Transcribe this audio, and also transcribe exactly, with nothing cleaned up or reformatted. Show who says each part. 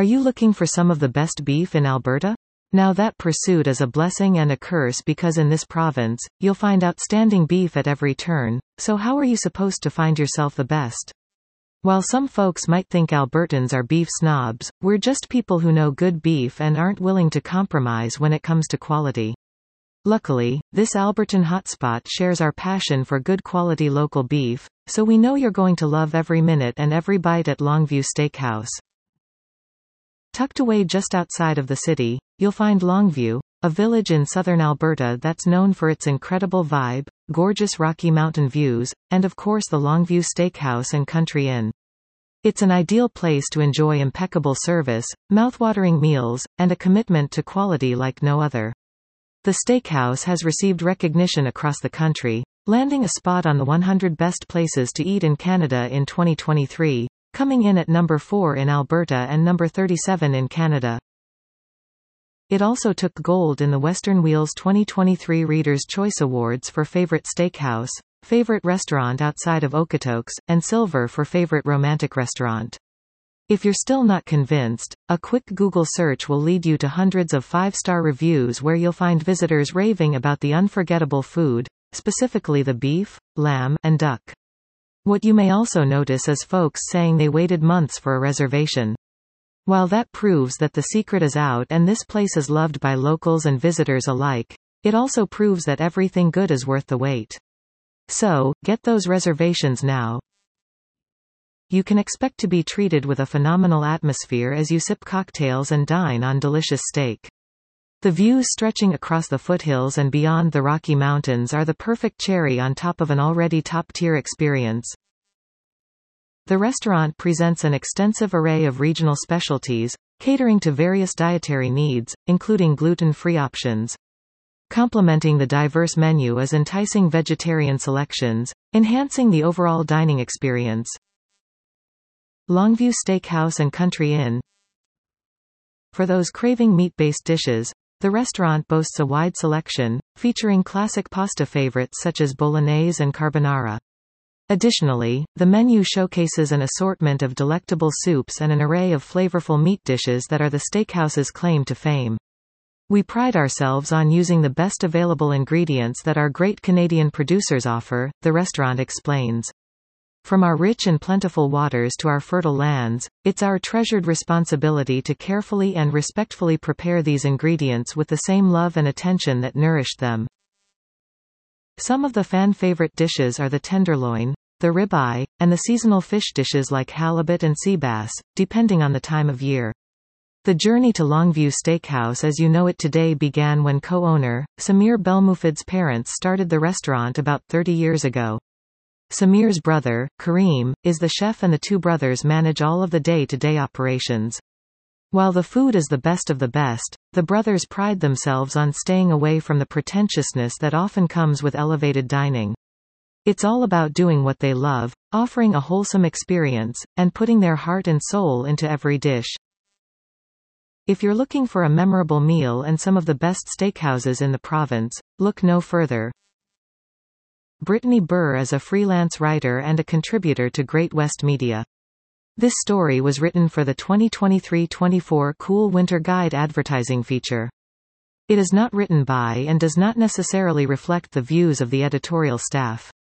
Speaker 1: Are you looking for some of the best beef in Alberta? Now that pursuit is a blessing and a curse, because in this province, you'll find outstanding beef at every turn, so how are you supposed to find yourself the best? While some folks might think Albertans are beef snobs, we're just people who know good beef and aren't willing to compromise when it comes to quality. Luckily, this Albertan hotspot shares our passion for good quality local beef, so we know you're going to love every minute and every bite at Longview Steakhouse. Tucked away just outside of the city, you'll find Longview, a village in southern Alberta that's known for its incredible vibe, gorgeous Rocky Mountain views, and of course the Longview Steakhouse and Country Inn. It's an ideal place to enjoy impeccable service, mouthwatering meals, and a commitment to quality like no other. The steakhouse has received recognition across the country, landing a spot on the one hundred Best Places to Eat in Canada in twenty twenty-three, coming in at number four in Alberta and number thirty-seven in Canada. It also took gold in the Western Wheel's twenty twenty-three Reader's Choice Awards for Favorite Steakhouse, Favorite Restaurant Outside of Okotoks, and silver for Favorite Romantic Restaurant. If you're still not convinced, a quick Google search will lead you to hundreds of five-star reviews where you'll find visitors raving about the unforgettable food, specifically the beef, lamb, and duck. What you may also notice is folks saying they waited months for a reservation. While that proves that the secret is out and this place is loved by locals and visitors alike, it also proves that everything good is worth the wait. So, get those reservations now. You can expect to be treated with a phenomenal atmosphere as you sip cocktails and dine on delicious steak. The views stretching across the foothills and beyond the Rocky Mountains are the perfect cherry on top of an already top-tier experience. The restaurant presents an extensive array of regional specialties, catering to various dietary needs, including gluten-free options. Complementing the diverse menu is enticing vegetarian selections, enhancing the overall dining experience. Longview Steakhouse and Country Inn. For those craving meat-based dishes, the restaurant boasts a wide selection, featuring classic pasta favorites such as bolognese and carbonara. Additionally, the menu showcases an assortment of delectable soups and an array of flavorful meat dishes that are the steakhouse's claim to fame. We pride ourselves on using the best available ingredients that our great Canadian producers offer, the restaurant explains. From our rich and plentiful waters to our fertile lands, it's our treasured responsibility to carefully and respectfully prepare these ingredients with the same love and attention that nourished them. Some of the fan-favorite dishes are the tenderloin, the ribeye, and the seasonal fish dishes like halibut and sea bass, depending on the time of year. The journey to Longview Steakhouse as you know it today began when co-owner, Samir Belmufid's parents started the restaurant about thirty years ago. Samir's brother, Kareem, is the chef and the two brothers manage all of the day-to-day operations. While the food is the best of the best, the brothers pride themselves on staying away from the pretentiousness that often comes with elevated dining. It's all about doing what they love, offering a wholesome experience, and putting their heart and soul into every dish. If you're looking for a memorable meal and some of the best steakhouses in the province, look no further. Brittany Burr is a freelance writer and a contributor to Great West Media. This story was written for the twenty twenty-three twenty-four Cool Winter Guide advertising feature. It is not written by and does not necessarily reflect the views of the editorial staff.